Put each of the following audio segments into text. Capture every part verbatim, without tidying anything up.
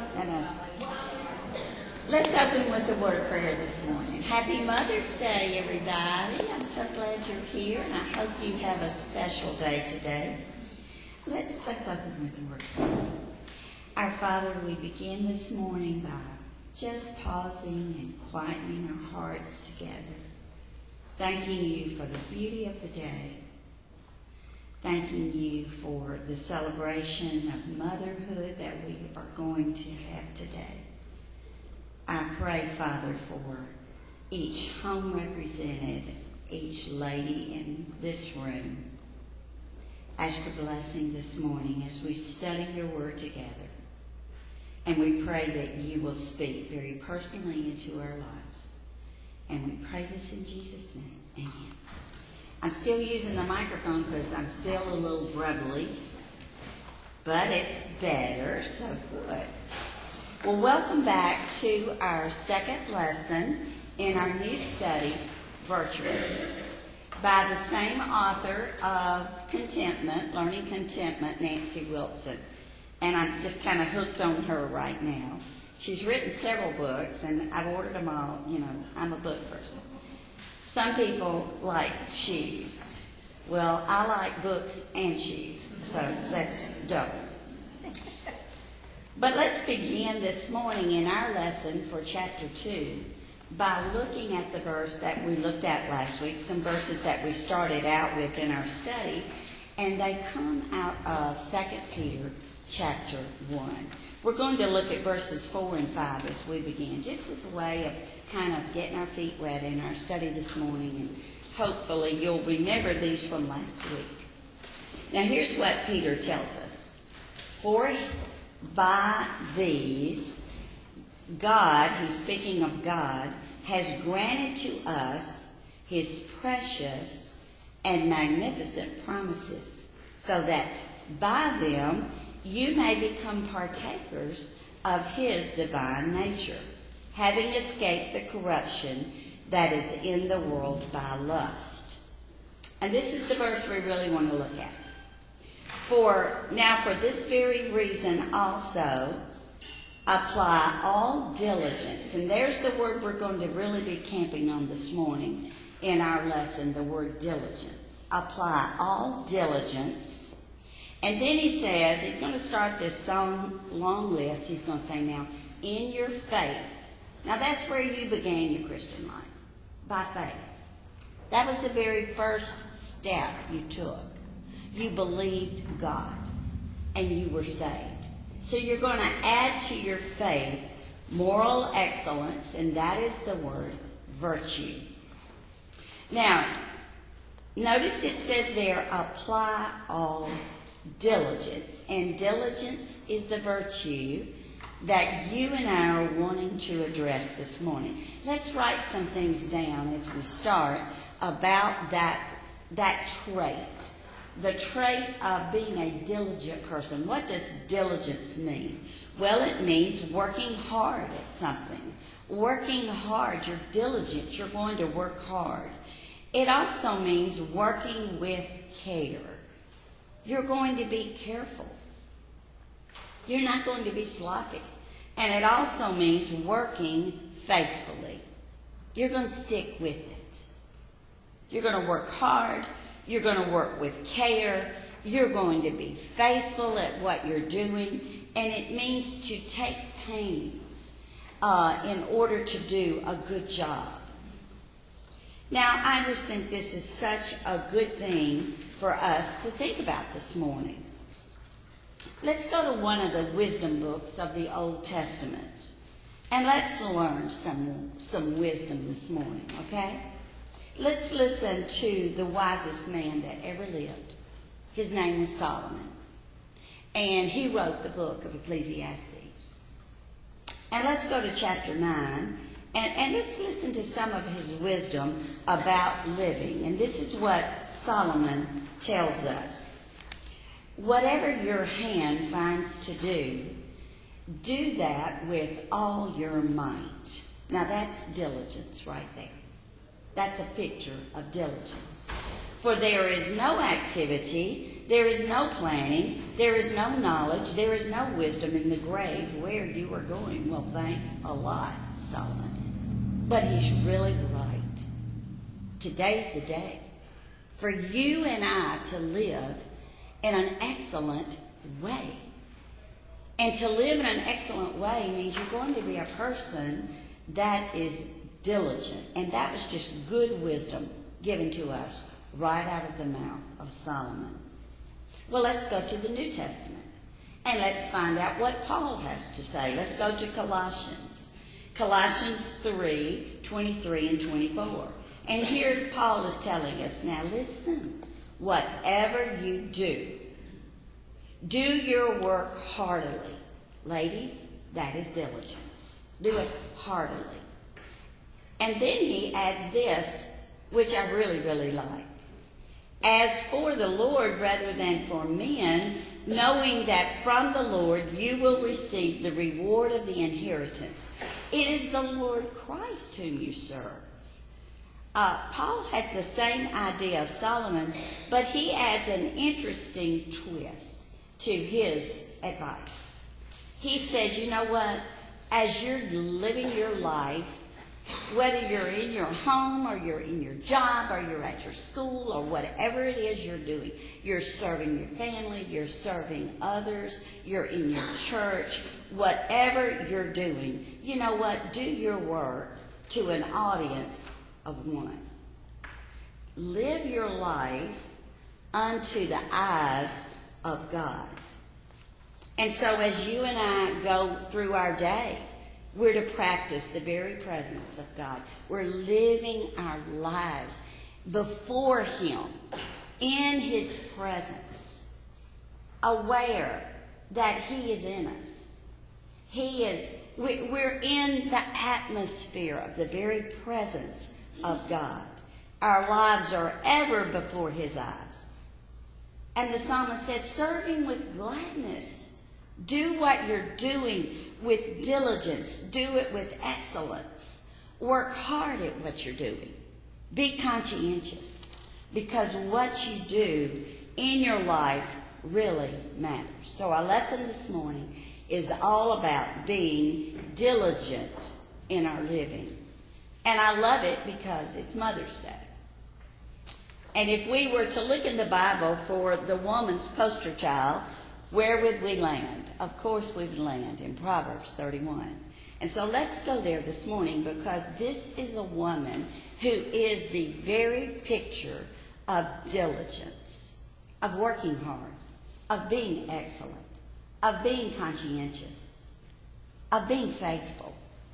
I know. Let's open with a word of prayer this morning. Happy Mother's Day, everybody. I'm so glad you're here, and I hope you have a special day today. Let's, let's open with a word of prayer. Our Father, we begin this morning by just pausing and quietening our hearts together, thanking you for the beauty of the day, thanking you for the celebration of motherhood that we are going to have today. I pray, Father, for each home represented, each lady in this room. Ask your blessing this morning as we study your word together. And we pray that you will speak very personally into our lives. And we pray this in Jesus' name. Amen. I'm still using the microphone because I'm still a little grubbly. But it's better, so good. Well, welcome back to our second lesson in our new study, Virtuous, by the same author of Contentment, Learning Contentment, Nancy Wilson. And I'm just kind of hooked on her right now. She's written several books, and I've ordered them all. You know, I'm a book person. Some people like shoes. Well, I like books and shoes, so that's double. But let's begin this morning in our lesson for chapter two by looking at the verse that we looked at last week, some verses that we started out with in our study, and they come out of Second Peter chapter one. We're going to look at verses four and five as we begin, just as a way of kind of getting our feet wet in our study this morning, and hopefully you'll remember these from last week. Now here's what Peter tells us. For by these, God, he's speaking of God, has granted to us his precious and magnificent promises, so that by them you may become partakers of his divine nature, having escaped the corruption that is in the world by lust. And this is the verse we really want to look at. For now, for this very reason also, apply all diligence. And there's the word we're going to really be camping on this morning in our lesson, the word diligence. Apply all diligence. And then he says, he's going to start this long, long list. He's going to say now, in your faith. Now that's where you began your Christian life, by faith. That was the very first step you took. You believed God, and you were saved. So you're going to add to your faith moral excellence, and that is the word virtue. Now, notice it says there, apply all diligence. And diligence is the virtue that you and I are wanting to address this morning. Let's write some things down as we start about that, that trait. The trait of being a diligent person. What does diligence mean? Well, it means working hard at something. Working hard, you're diligent, you're going to work hard. It also means working with care. You're going to be careful. You're not going to be sloppy. And it also means working faithfully. You're going to stick with it. You're going to work hard. You're going to work with care. You're going to be faithful at what you're doing. And it means to take pains uh, in order to do a good job. Now, I just think this is such a good thing for us to think about this morning. Let's go to one of the wisdom books of the Old Testament. And let's learn some, some wisdom this morning, okay? Let's listen to the wisest man that ever lived. His name was Solomon. And he wrote the book of Ecclesiastes. And let's go to chapter nine. And, and let's listen to some of his wisdom about living. And this is what Solomon tells us. Whatever your hand finds to do, do that with all your might. Now that's diligence right there. That's a picture of diligence. For there is no activity There is no planning, there is no knowledge, there is no wisdom in the grave where you are going. Well, thanks a lot, Solomon. But he's really right. Today's the day for you and I to live in an excellent way. And to live in an excellent way means you're going to be a person that is diligent. And that was just good wisdom given to us right out of the mouth of Solomon. Well, let's go to the New Testament and let's find out what Paul has to say. Let's go to Colossians. Colossians three, twenty-three and twenty-four. And here Paul is telling us, now listen, whatever you do, do your work heartily. Ladies, that is diligence. Do it heartily. And then he adds this, which I really, really like. As for the Lord rather than for men, knowing that from the Lord you will receive the reward of the inheritance. It is the Lord Christ whom you serve. Uh, Paul has the same idea as Solomon, but he adds an interesting twist to his advice. He says, you know what? As you're living your life, whether you're in your home or you're in your job or you're at your school or whatever it is you're doing, you're serving your family, you're serving others, you're in your church, whatever you're doing, you know what? Do your work to an audience of one. Live your life unto the eyes of God. And so as you and I go through our day, we're to practice the very presence of God. We're living our lives before Him, in His presence, aware that He is in us. He is, we're in the atmosphere of the very presence of God. Our lives are ever before His eyes. And the psalmist says, serve Him with gladness. Do what you're doing with diligence. Do it with excellence. Work hard at what you're doing. Be conscientious, because what you do in your life really matters. So our lesson this morning is all about being diligent in our living. And I love it because it's Mother's Day. And if we were to look in the Bible for the woman's poster child, where would we land? Of course we would land in Proverbs thirty-one. And so let's go there this morning, because this is a woman who is the very picture of diligence, of working hard, of being excellent, of being conscientious, of being faithful.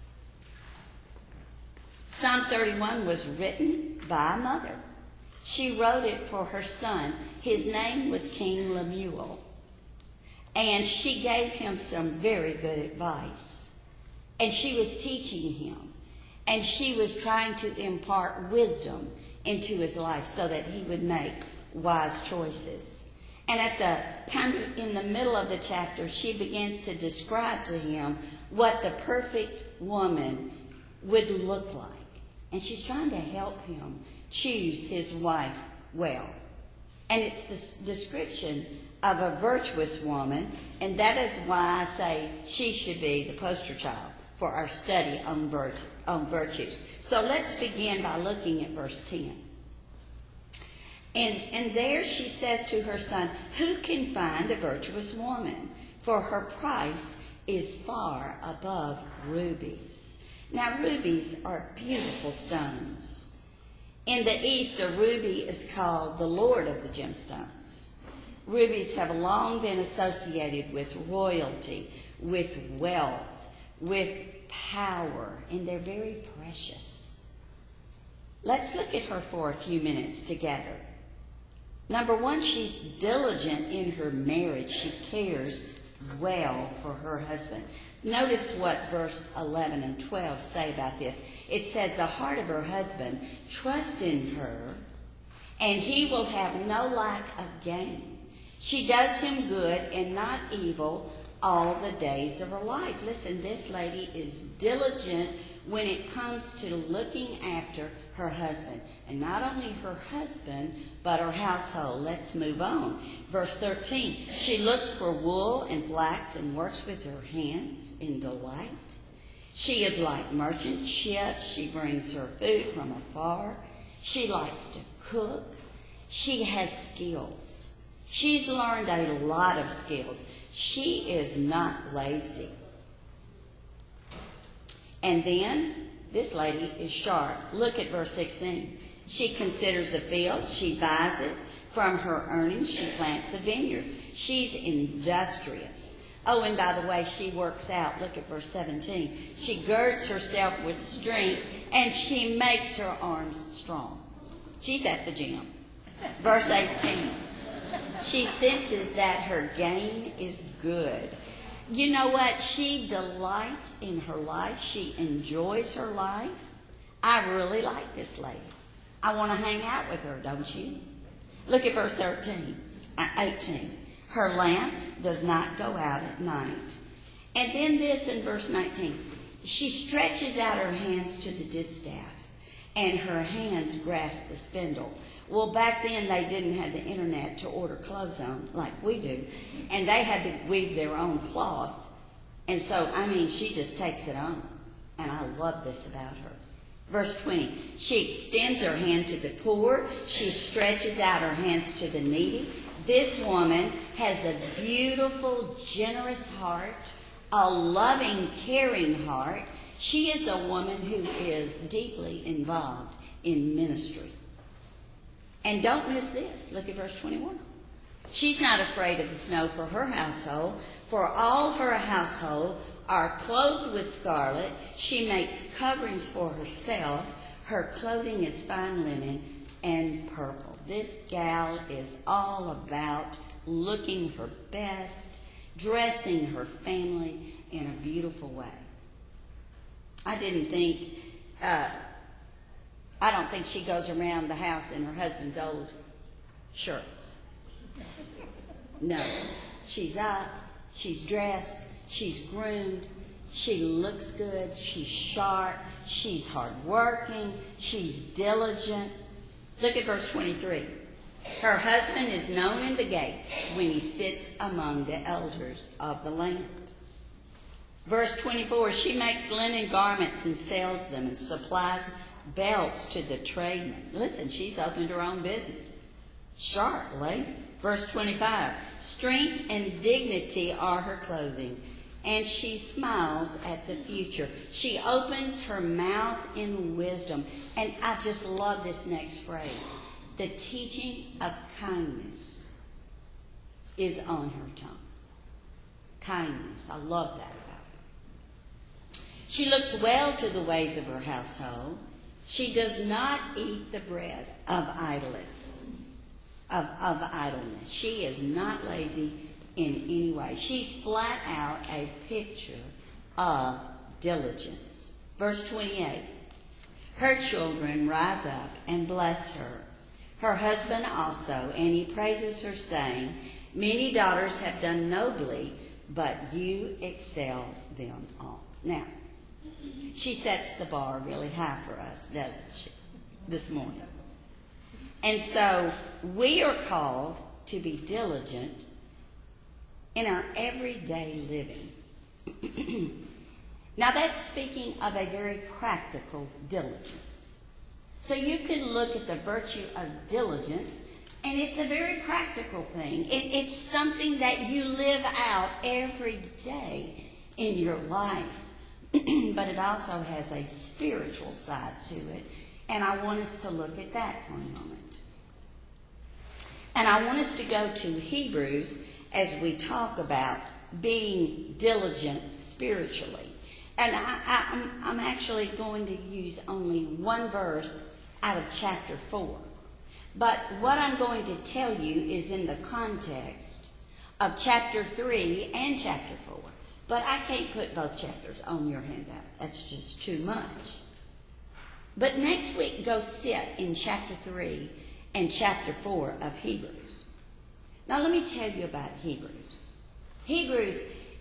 Psalm thirty-one was written by a mother. She wrote it for her son. His name was King Lemuel. And she gave him some very good advice. And she was teaching him. And she was trying to impart wisdom into his life so that he would make wise choices. And at the kind of in the middle of the chapter, she begins to describe to him what the perfect woman would look like. And she's trying to help him choose his wife well. And it's this description of a virtuous woman, and that is why I say she should be the poster child for our study on, virtue, on virtues. So let's begin by looking at verse ten. And, and there she says to her son, who can find a virtuous woman? For her price is far above rubies. Now, rubies are beautiful stones. In the East, a ruby is called the Lord of the gemstones. Rubies have long been associated with royalty, with wealth, with power, and they're very precious. Let's look at her for a few minutes together. Number one, she's diligent in her marriage. She cares well for her husband. Notice what verse eleven and twelve say about this. It says, the heart of her husband trusts in her, and he will have no lack of gain. She does him good and not evil all the days of her life. Listen, this lady is diligent when it comes to looking after her husband. And not only her husband, but her household. Let's move on. Verse thirteen, she looks for wool and flax and works with her hands in delight. She is like merchant ships. She brings her food from afar. She likes to cook. She has skills. She's learned a lot of skills. She is not lazy. And then, this lady is sharp. Look at verse sixteen. She considers a field. She buys it. From her earnings, she plants a vineyard. She's industrious. Oh, and by the way, she works out. Look at verse seventeen. She girds herself with strength, and she makes her arms strong. She's at the gym. Verse eighteen. She senses that her gain is good. You know what? She delights in her life. She enjoys her life. I really like this lady. I want to hang out with her, don't you? Look at verse thirteen, eighteen. Her lamp does not go out at night. And then this in verse nineteen. She stretches out her hands to the distaff, and her hands grasp the spindle. Well, back then they didn't have the internet to order clothes on like we do, and they had to weave their own cloth. And so, I mean, she just takes it on, and I love this about her. Verse twenty, she extends her hand to the poor. She stretches out her hands to the needy. This woman has a beautiful, generous heart, a loving, caring heart. She is a woman who is deeply involved in ministry. And don't miss this. Look at verse twenty-one. She's not afraid of the snow for her household, for all her household are clothed with scarlet. She makes coverings for herself. Her clothing is fine linen and purple. This gal is all about looking her best, dressing her family in a beautiful way. I didn't think, uh, I don't think she goes around the house in her husband's old shirts. No. She's up, she's dressed, she's groomed, she looks good, she's sharp, she's hardworking, she's diligent. Look at verse twenty-three. Her husband is known in the gates when he sits among the elders of the land. Verse twenty-four, she makes linen garments and sells them and supplies belts to the tradesmen. Listen, she's opened her own business. Sharp lady. Verse twenty-five, strength and dignity are her clothing, and she smiles at the future. She opens her mouth in wisdom. And I just love this next phrase. The teaching of kindness is on her tongue. Kindness. I love that about her. She looks well to the ways of her household. She does not eat the bread of idleness. Of, of idleness. She is not lazy in any way. She's flat out a picture of diligence. Verse twenty-eight. Her children rise up and bless her. Her husband also, and he praises her, saying, many daughters have done nobly, but you excel them all. Now, she sets the bar really high for us, doesn't she, this morning? And so we are called to be diligent in our everyday living. Now that's speaking of a very practical diligence. So you can look at the virtue of diligence, and it's a very practical thing. It, it's something that you live out every day in your life. But it also has a spiritual side to it. And I want us to look at that for a moment. And I want us to go to Hebrews as we talk about being diligent spiritually. And I, I, I'm, I'm actually going to use only one verse out of chapter four. But what I'm going to tell you is in the context of chapter three and chapter four. But I can't put both chapters on your handout. That's just too much. But next week, go sit in chapter three and chapter four of Hebrews. Now let me tell you about Hebrews. Hebrews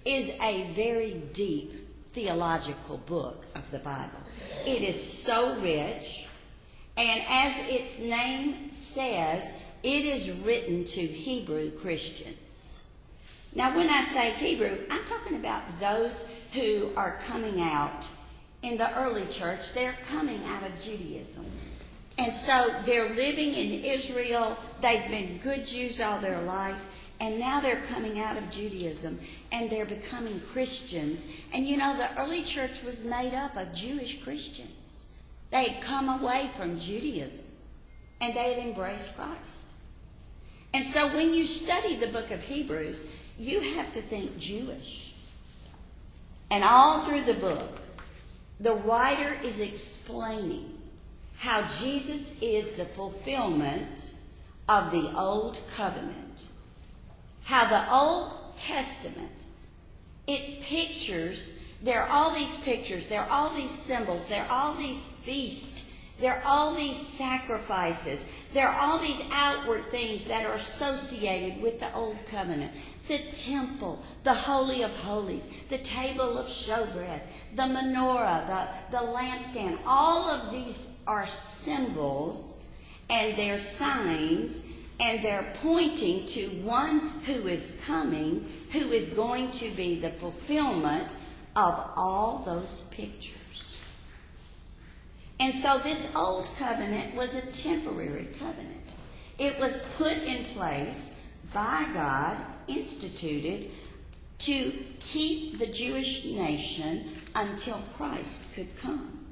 is a very deep theological book of the Bible. It is so rich, and as its name says, it is written to Hebrew Christians. Now, when I say Hebrew, I'm talking about those who are coming out in the early church. They're coming out of Judaism. And so they're living in Israel. They've been good Jews all their life. And now they're coming out of Judaism and they're becoming Christians. And you know, the early church was made up of Jewish Christians. They had come away from Judaism and they had embraced Christ. And so when you study the book of Hebrews, you have to think Jewish. And all through the book, the writer is explaining how Jesus is the fulfillment of the Old Covenant. How the Old Testament, it pictures, there are all these pictures, there are all these symbols, there are all these feasts, there are all these sacrifices, there are all these outward things that are associated with the Old Covenant. The temple, the Holy of Holies, the table of showbread, the menorah, the, the lampstand, all of these are symbols and they're signs, and they're pointing to one who is coming, who is going to be the fulfillment of all those pictures. And so this old covenant was a temporary covenant. It was put in place by God, instituted to keep the Jewish nation until Christ could come.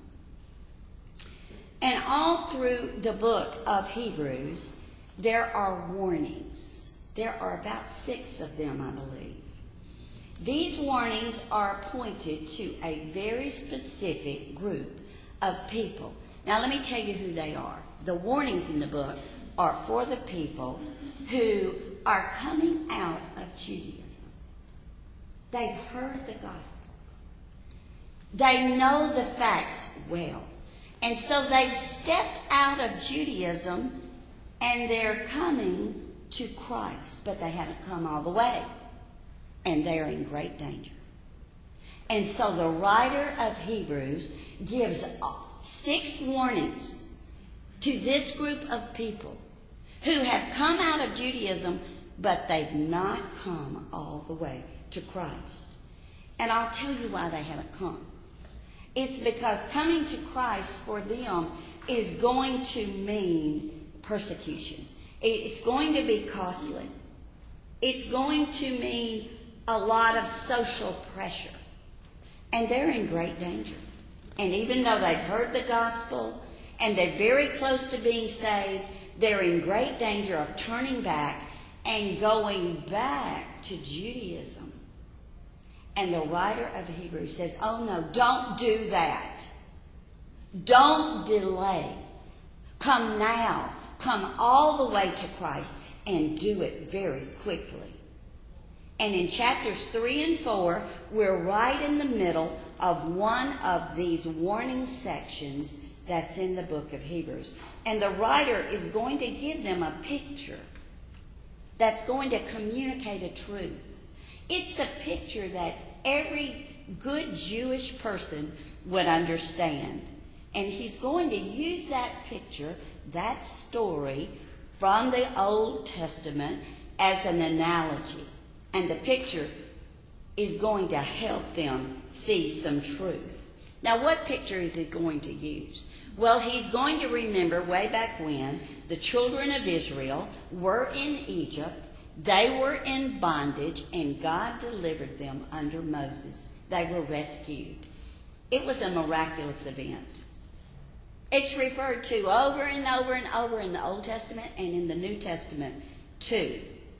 And all through the book of Hebrews, there are warnings. There are about six of them, I believe. These warnings are pointed to a very specific group of people. Now, let me tell you who they are. The warnings in the book are for the people who are coming out of Judaism. They've heard the gospel. They know the facts well. And so they've stepped out of Judaism and they're coming to Christ, but they haven't come all the way. And they're in great danger. And so the writer of Hebrews gives six warnings to this group of people who have come out of Judaism, but they've not come all the way to Christ. And I'll tell you why they haven't come. It's because coming to Christ for them is going to mean persecution. It's going to be costly. It's going to mean a lot of social pressure. And they're in great danger. And even though they've heard the gospel and they're very close to being saved, they're in great danger of turning back and going back to Judaism. And the writer of Hebrews says, oh no, don't do that. Don't delay. Come now. Come all the way to Christ and do it very quickly. And in chapters three and four, we're right in the middle of one of these warning sections that's in the book of Hebrews. And the writer is going to give them a picture that's going to communicate a truth. It's a picture that every good Jewish person would understand. And he's going to use that picture, that story from the Old Testament as an analogy. And the picture is going to help them see some truth. Now, what picture is he going to use? Well, he's going to remember way back when the children of Israel were in Egypt. They were in bondage, and God delivered them under Moses. They were rescued. It was a miraculous event. It's referred to over and over and over in the Old Testament and in the New Testament too.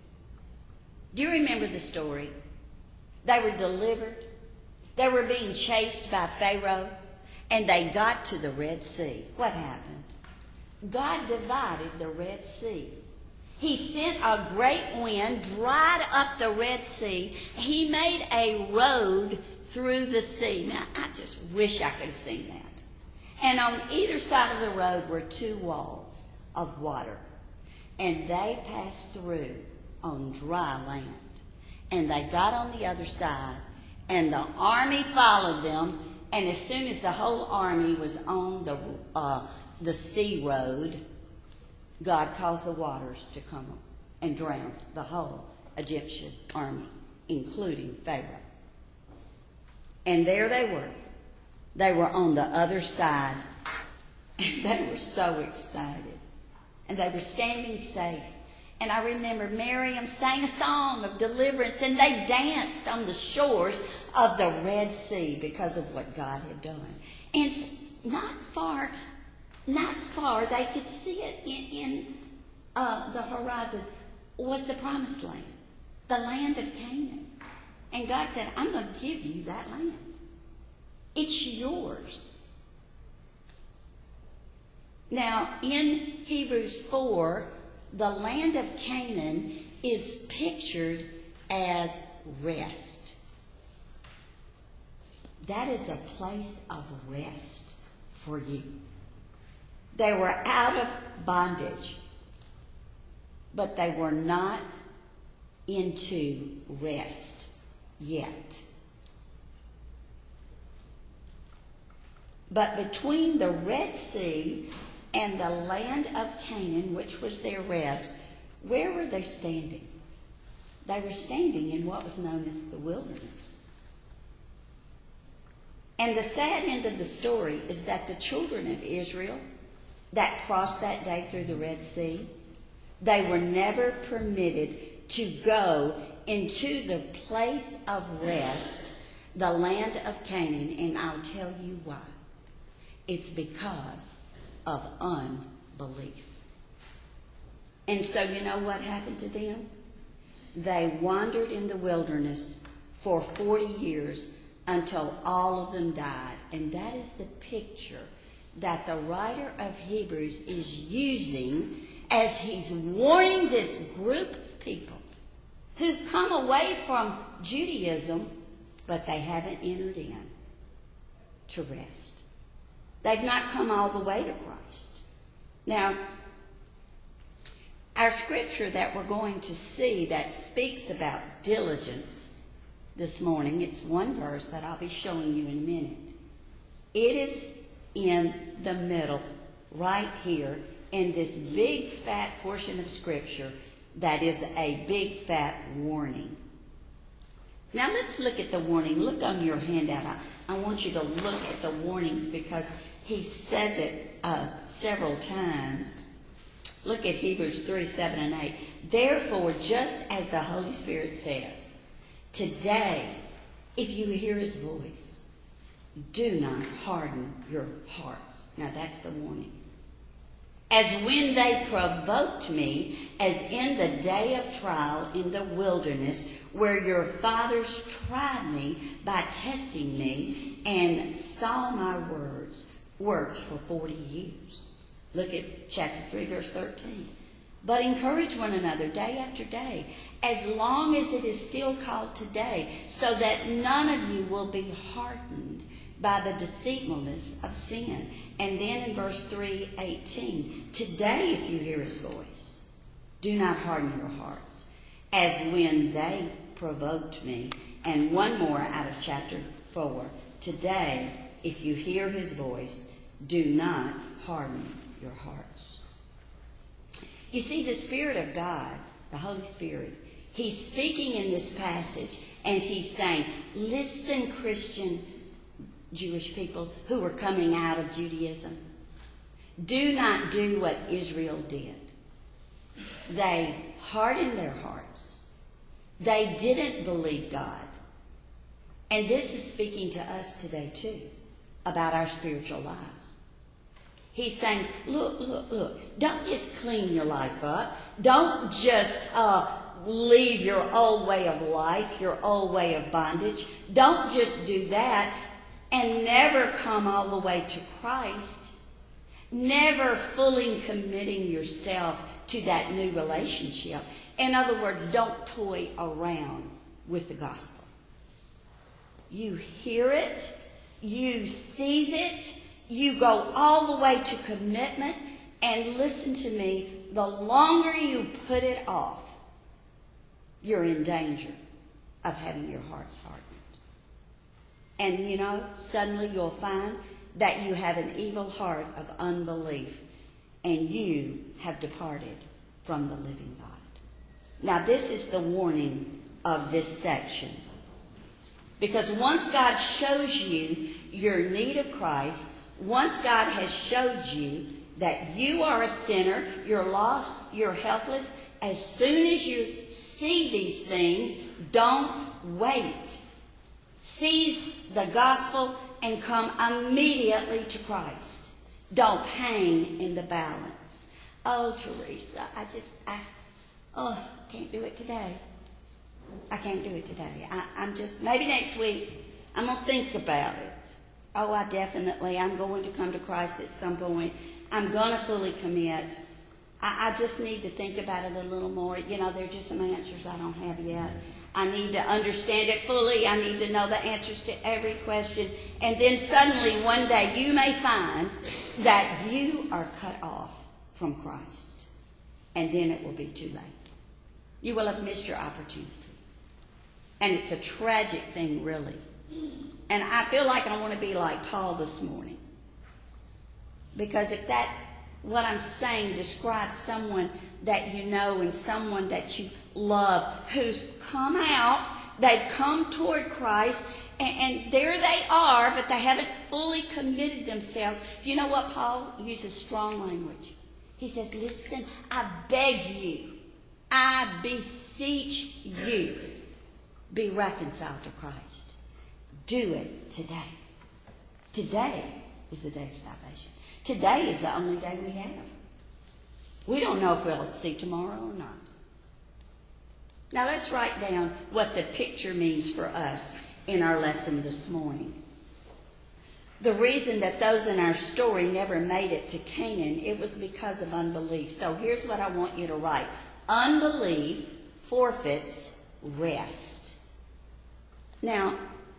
Do you remember the story? They were delivered. They were being chased by Pharaoh, and they got to the Red Sea. What happened? God divided the Red Sea. He sent a great wind, dried up the Red Sea. He made a road through the sea. Now, I just wish I could have seen that. And on either side of the road were two walls of water. And they passed through on dry land. And they got on the other side, and the army followed them. And as soon as the whole army was on the uh, the sea road, God caused the waters to come up and drown the whole Egyptian army, including Pharaoh. And there they were. They were on the other side, and they were so excited. And they were standing safe. And I remember Miriam sang a song of deliverance, and they danced on the shores of the Red Sea because of what God had done. And not far, not far, they could see it in, in uh, the horizon, was the Promised Land, the land of Canaan. And God said, I'm going to give you that land. It's yours. Now, in Hebrews four, the land of Canaan is pictured as rest. That is a place of rest for you. They were out of bondage, but they were not into rest yet. But between the Red Sea and the land of Canaan, which was their rest, where were they standing? They were standing in what was known as the wilderness. And the sad end of the story is that the children of Israel that crossed that day through the Red Sea, they were never permitted to go into the place of rest, the land of Canaan, and I'll tell you why. It's because of unbelief. And so you know what happened to them? They wandered in the wilderness for forty years until all of them died. And that is the picture that the writer of Hebrews is using as he's warning this group of people who come away from Judaism, but they haven't entered in to rest. They've not come all the way to Christ. Now, our scripture that we're going to see that speaks about diligence this morning, it's one verse that I'll be showing you in a minute. It is in the middle, right here, in this big fat portion of scripture that is a big fat warning. Now let's look at the warning. Look on your handout. I, I want you to look at the warnings because he says it uh, several times. Look at Hebrews three, seven, and eight. Therefore, just as the Holy Spirit says, today, if you hear his voice, do not harden your hearts. Now that's the warning. As when they provoked me, as in the day of trial in the wilderness, where your fathers tried me by testing me and saw my words, works for forty years. Look at chapter three, verse thirteen. But encourage one another day after day, as long as it is still called today, so that none of you will be hardened by the deceitfulness of sin. And then in verse three eighteen, today if you hear his voice, do not harden your hearts, as when they provoked me. And one more out of chapter four, today if you hear his voice, do not harden your hearts. You see, the Spirit of God, the Holy Spirit, he's speaking in this passage, and he's saying, listen, Christian Jewish people who are coming out of Judaism, do not do what Israel did. They hardened their hearts. They didn't believe God. And this is speaking to us today too, about our spiritual lives. He's saying, look, look, look, don't just clean your life up. Don't just uh, leave your old way of life, your old way of bondage. Don't just do that and never come all the way to Christ, never fully committing yourself to that new relationship. In other words, don't toy around with the gospel. You hear it, you seize it, you go all the way to commitment, and listen to me, the longer you put it off, you're in danger of having your hearts hardened. And you know, suddenly you'll find that you have an evil heart of unbelief, and you have departed from the living God. Now, this is the warning of this section. Because once God shows you your need of Christ, once God has showed you that you are a sinner, you're lost, you're helpless, as soon as you see these things, don't wait. Seize the gospel and come immediately to Christ. Don't hang in the balance. Oh, Teresa, I just, I, oh, can't do it today. I can't do it today. I, I'm just, maybe next week, I'm going to think about it. Oh, I definitely, I'm going to come to Christ at some point. I'm going to fully commit. I, I just need to think about it a little more. You know, there are just some answers I don't have yet. I need to understand it fully. I need to know the answers to every question. And then suddenly one day you may find that you are cut off from Christ. And then it will be too late. You will have missed your opportunity. And it's a tragic thing, really. And I feel like I want to be like Paul this morning. Because if that, what I'm saying, describes someone that you know and someone that you love who's come out, they've come toward Christ, and, and there they are, but they haven't fully committed themselves. You know what? Paul uses strong language. He says, listen, I beg you, I beseech you, be reconciled to Christ. Do it today. Today is the day of salvation. Today is the only day we have. We don't know if we'll see tomorrow or not. Now let's write down what the picture means for us in our lesson this morning. The reason that those in our story never made it to Canaan, it was because of unbelief. So here's what I want you to write. Unbelief forfeits rest. Now,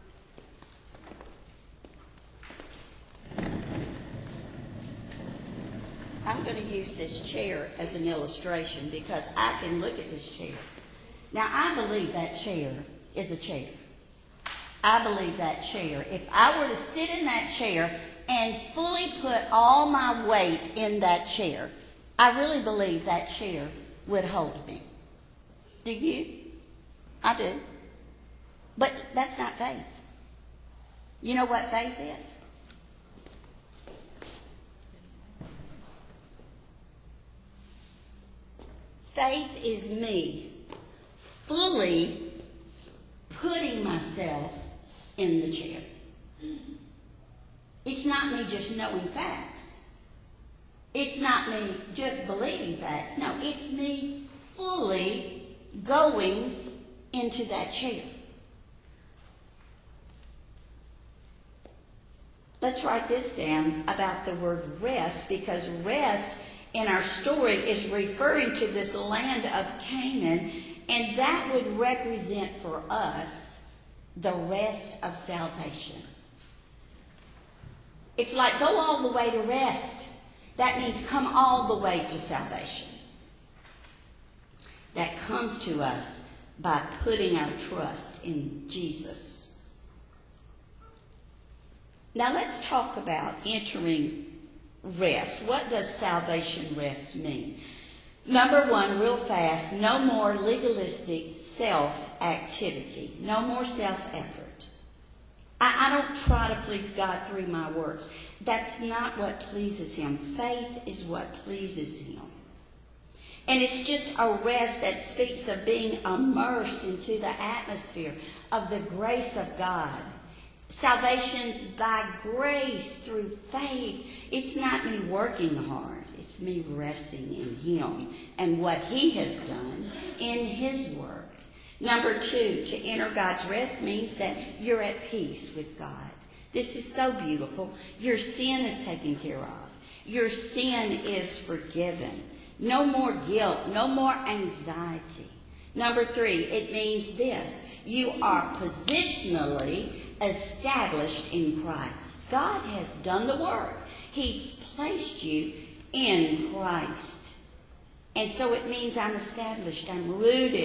I'm going to use this chair as an illustration because I can look at this chair. Now, I believe that chair is a chair. I believe that chair. If I were to sit in that chair and fully put all my weight in that chair, I really believe that chair would hold me. Do you? I do. But that's not faith. You know what faith is? Faith is me fully putting myself in the chair. It's not me just knowing facts. It's not me just believing facts. No, it's me fully going into that chair. Let's write this down about the word rest, because rest in our story is referring to this land of Canaan, and that would represent for us the rest of salvation. It's like go all the way to rest. That means come all the way to salvation. That comes to us by putting our trust in Jesus. Now let's talk about entering rest. What does salvation rest mean? Number one, real fast, no more legalistic self-activity. No more self-effort. I, I don't try to please God through my works. That's not what pleases Him. Faith is what pleases Him. And it's just a rest that speaks of being immersed into the atmosphere of the grace of God. Salvation's by grace through faith. It's not me working hard. It's me resting in Him and what He has done in His work. Number two, to enter God's rest means that you're at peace with God. This is so beautiful. Your sin is taken care of. Your sin is forgiven. No more guilt. No more anxiety. Number three, it means this. You are positionally established in Christ. God has done the work. He's placed you in Christ. And so it means I'm established. I'm rooted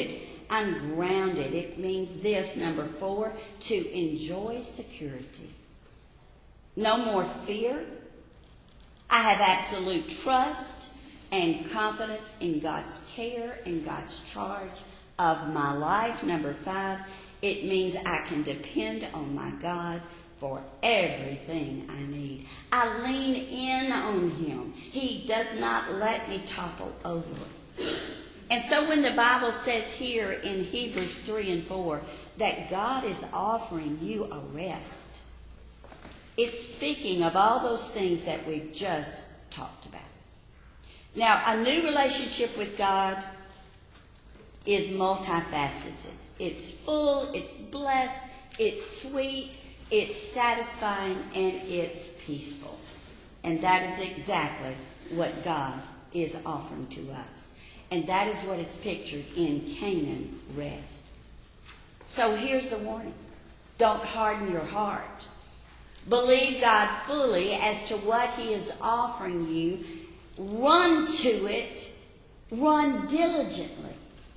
I'm grounded. It means this, number four, to enjoy security. No more fear. I have absolute trust and confidence in God's care and God's charge of my life. Number five, it means I can depend on my God for everything I need. I lean in on Him. He does not let me topple over. And so when the Bible says here in Hebrews three and four that God is offering you a rest, it's speaking of all those things that we've just talked about. Now, a new relationship with God is multifaceted. It's full, it's blessed, it's sweet, it's satisfying, and it's peaceful. And that is exactly what God is offering to us. And that is what is pictured in Canaan rest. So here's the warning. Don't harden your heart. Believe God fully as to what He is offering you. Run to it. Run diligently.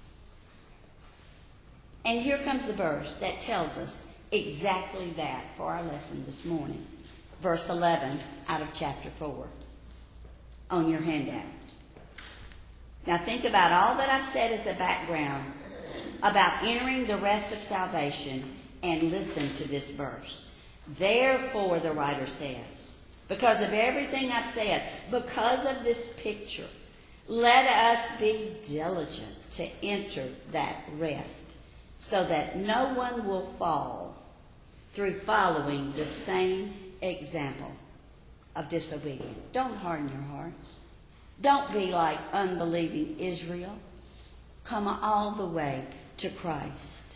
And here comes the verse that tells us exactly that for our lesson this morning. Verse eleven out of chapter four on your handout. Now think about all that I've said as a background about entering the rest of salvation, and listen to this verse. Therefore, the writer says, because of everything I've said, because of this picture, let us be diligent to enter that rest, so that no one will fall through following the same example of disobedience. Don't harden your hearts. Don't be like unbelieving Israel. Come all the way to Christ.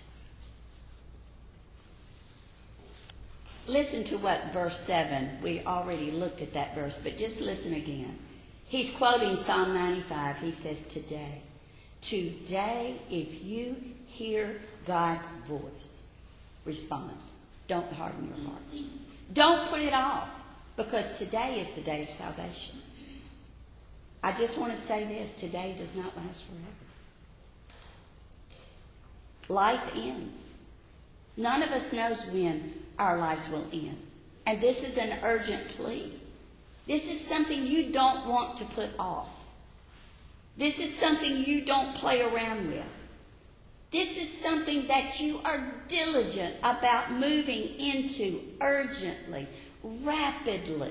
Listen to what verse seven, we already looked at that verse, but just listen again. He's quoting Psalm ninety-five. He says, today, today, if you hear God's voice, respond. Don't harden your heart. Don't put it off, because today is the day of salvation. I just want to say this, today does not last forever. Life ends. None of us knows when our lives will end. And this is an urgent plea. This is something you don't want to put off. This is something you don't play around with. This is something that you are diligent about moving into urgently, rapidly.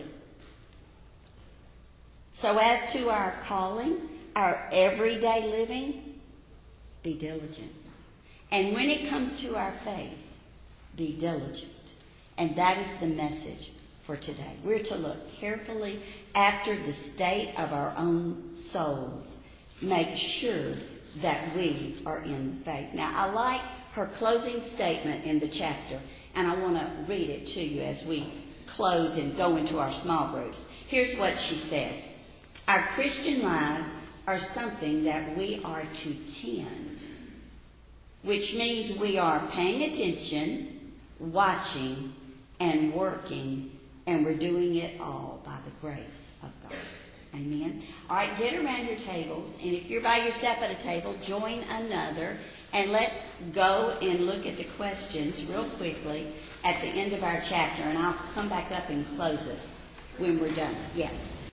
So as to our calling, our everyday living, be diligent. And when it comes to our faith, be diligent. And that is the message for today. We're to look carefully after the state of our own souls. Make sure that we are in the faith. Now, I like her closing statement in the chapter, and I want to read it to you as we close and go into our small groups. Here's what she says. Our Christian lives are something that we are to tend, which means we are paying attention, watching, and working, and we're doing it all by the grace of God. Amen. All right, get around your tables, and if you're by yourself at a table, join another, and let's go and look at the questions real quickly at the end of our chapter, and I'll come back up and close us when we're done. Yes.